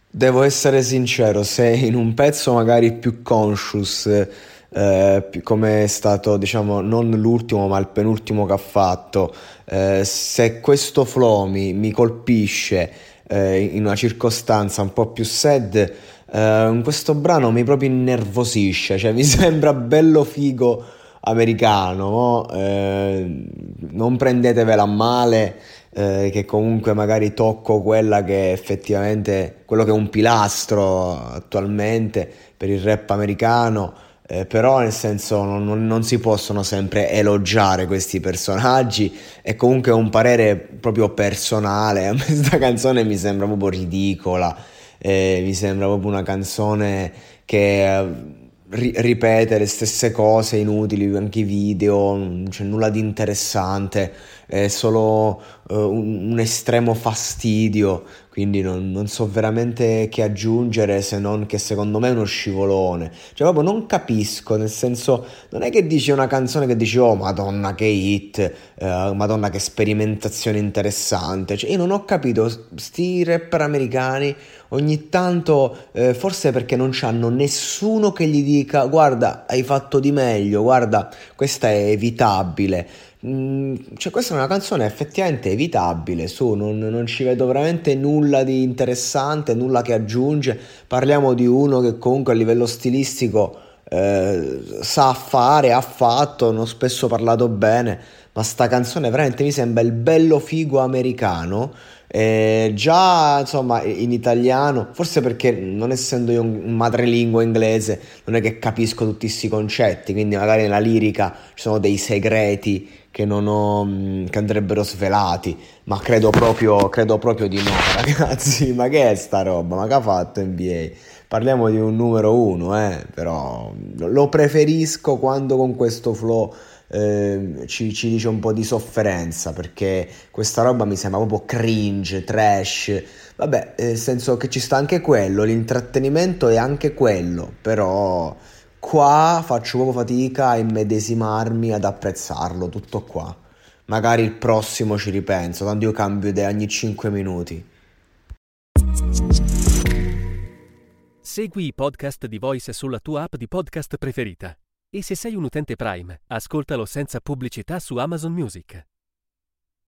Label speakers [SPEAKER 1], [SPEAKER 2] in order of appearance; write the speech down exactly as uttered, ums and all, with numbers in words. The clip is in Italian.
[SPEAKER 1] Devo essere sincero, se in un pezzo magari più conscious, eh, più- come è stato, diciamo, non l'ultimo ma il penultimo che ha fatto, eh, se questo flow mi, mi colpisce eh, in una circostanza un po' più sad, eh, in questo brano mi proprio innervosisce, cioè mi sembra bello figo americano, no? Eh, non prendetevela a male, eh, che comunque magari tocco quella che è effettivamente quello che è un pilastro attualmente per il rap americano, eh, però nel senso non, non- non si possono sempre elogiare questi personaggi e comunque è un parere proprio personale. A me questa canzone mi sembra proprio ridicola, eh, mi sembra proprio una canzone che eh, ri- ripete le stesse cose inutili, anche i video, non c'è nulla di interessante, è solo eh, un, un estremo fastidio, quindi non, non so veramente che aggiungere se non che secondo me è uno scivolone. Cioè proprio non capisco, nel senso, non è che dici una canzone che dici oh madonna che hit, eh, madonna che sperimentazione interessante, cioè io non ho capito, sti rapper americani ogni tanto, eh, forse perché non c'hanno nessuno che gli dica guarda hai fatto di meglio, guarda questa è evitabile. Mm, cioè questa è una canzone effettivamente evitabile, su, non, non ci vedo veramente nulla di interessante, nulla che aggiunge. Parliamo di uno che comunque a livello stilistico eh, sa fare, ha fatto, non ho spesso parlato bene, ma sta canzone veramente mi sembra il bello figo americano. Eh, già insomma in italiano, forse perché non essendo io un madrelingua inglese, non è che capisco tutti questi concetti, quindi magari nella lirica ci sono dei segreti che non ho, mh, che andrebbero svelati, ma credo proprio, credo proprio di no, ragazzi. Ma che è sta roba? Ma che ha fatto N B A? Parliamo di un numero uno, eh, però lo preferisco quando con questo flow eh, ci, ci dice un po' di sofferenza, perché questa roba mi sembra proprio cringe, trash. Vabbè, nel senso che ci sta anche quello, l'intrattenimento è anche quello, però qua faccio proprio fatica a immedesimarmi, ad apprezzarlo, tutto qua. Magari il prossimo ci ripenso, tanto io cambio idea ogni cinque minuti.
[SPEAKER 2] Segui i podcast di Voice sulla tua app di podcast preferita. E se sei un utente Prime, ascoltalo senza pubblicità su Amazon Music.